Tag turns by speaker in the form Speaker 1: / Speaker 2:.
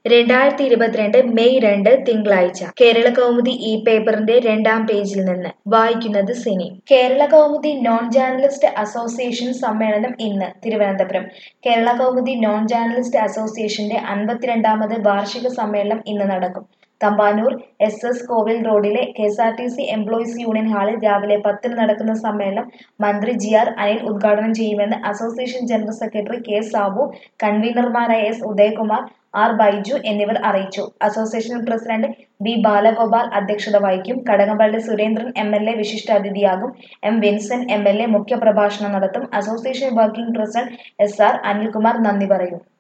Speaker 1: 2022 May 2 തിങ്കളാഴ്ച കേരളകൗമുദി ഈ പേപ്പറിന്റെ 2-ാം പേജിൽ നിന്ന് വായിക്കുന്നത് Sini. Keralakaumudi non journalist association സമ്മേളനം ഇന്ന് തിരുവനന്തപുരം. കേരളകൗമുദി നോൺ ജേർണലിസ്റ്റ് അസോസിയേഷന്റെ 52ാമത് വാർഷിക സമ്മേളനം ഇന്ന് നടക്കും. തമ്പാനൂർ എസ് കോവിൽ റോഡിലെ കെഎസ്ആർടിസി എംപ്ലോയീസ് യൂണിയൻ ഹാളിൽ രാവിലെ 10-ന് നടക്കുന്ന സമ്മേളനം മന്ത്രി ജി.ആർ. അനിൽ ഉദ്ഘാടനം ചെയ്യുമെന്ന് association general secretary K. Sabu, കൺവീനർമാരായ എസ്. ഉദയകുമാർ, ആർ. ബൈജു എന്നിവർ അറിയിച്ചു. Association president B. ബാലഗോപാൽ അധ്യക്ഷത വഹിക്കും. കടകംപള്ളി സുരേന്ദ്രൻ എം.എൽ.എ വിശിഷ്ടാതിഥിയാകും. എം. വിൻസെന്റ് എം.എൽ.എ മുഖ്യപ്രഭാഷണം നടത്തും. Association working president S. R. Anilkumar നന്ദി പറയും.